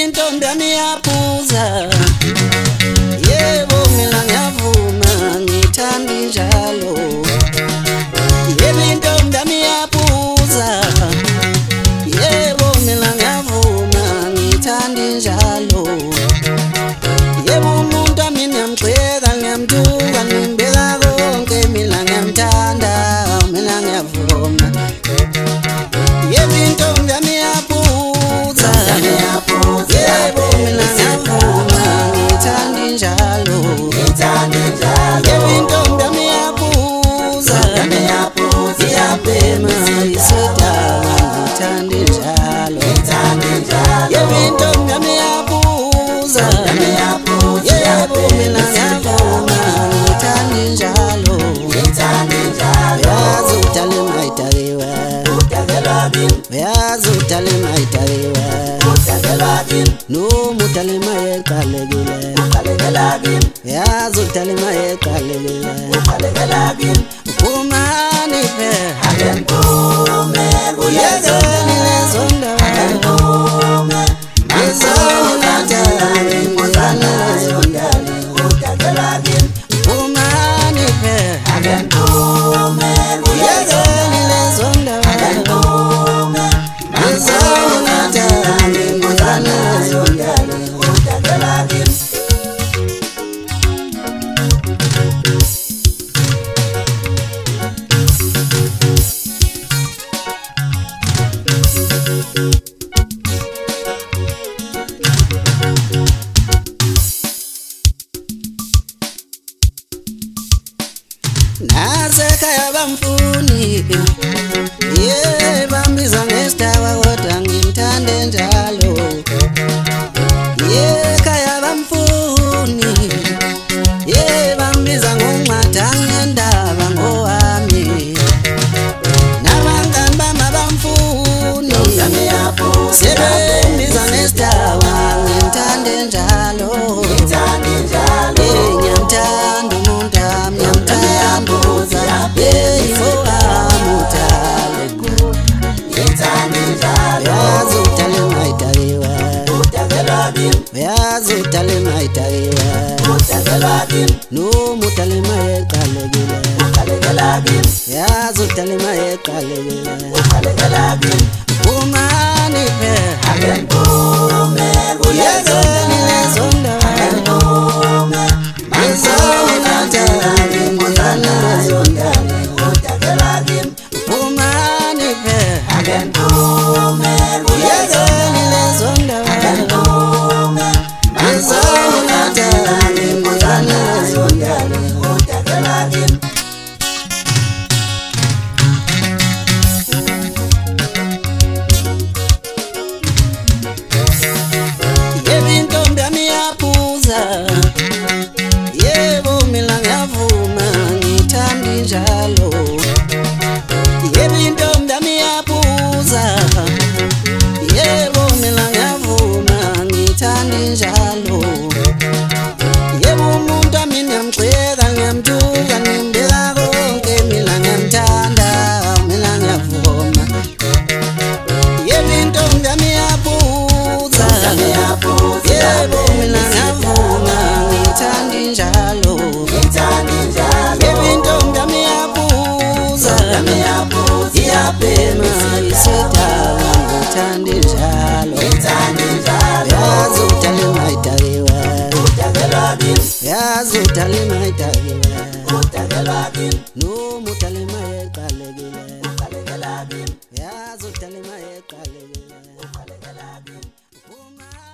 intombi yami yaphuza, yebo mina ngiyavuma ngithanda njalo. Yebo intombi yami yaphuza, yebo mina ngiyavuma ngithanda njalo. Yebo umuntu wami ngiyamgxeka ngiyamthuka ngimbeka konke mina ngiyamthanda mina ngiyavuma. Yebo intombi yami yaphuza, yebo mina ngiyavuma ngithanda njalo. Yebo intombi yami yaphuza, iyabhema isidaka ngithanda njalo. Yebo intombi yami yaphuza, yebo mina ngiyavuma ngithanda njalo. Yazi utalima itakiwe, yazi utalima itakiwe, noma utalima yeqalekile, yazi utalima yeqalekile. Kumani pe uyezeni lezonda, yezeni natali kumani pe uyezeni lezonda, yezeni natali kumani. Nasekhaya bamfuni, ye bambiza ngesitawa kodwa ngimthande njalo. Ye khaya bamfuni, ye bambiza ngoNcwada ngendaba ngowami. Nabangani bami bamfuni, sebembiza ngesitawa ngimthande njalo. Ngiyamthanda umuntu wami, ngiyamthanda yazi utalima itakiwe, yazi utalima itakiwe, noma utalima yeqalekile, yazi utalima yeqalekile. Kumani pe uyezeni lezonda, yezeni natali kumani lezonda. Kumani pe uyezeni lezonda, yezeni natali kumani lezonda. Yebo intombi yami yaphuza, yebo mina ngiyavuma ngithanda njalo. Yebo intombi yami yaphuza, yebo mina ngiyavuma ngithanda njalo. Yebo umuntu wami ngiyamgxeka ngiyamthuka ngimbeka konke mina ngiyamthanda mina ngiyavuma. Yebo intombi yami yaphuza, yebo mina ngiyavuma ngithanda njalo. Yebo intombi yami yaphuza, iyabhema isidaka ngithanda njalo. Yazi utalima itakiwe, yazi utalima itakiwe, noma utalima yeqalekile, yazi utalima yeqalekile.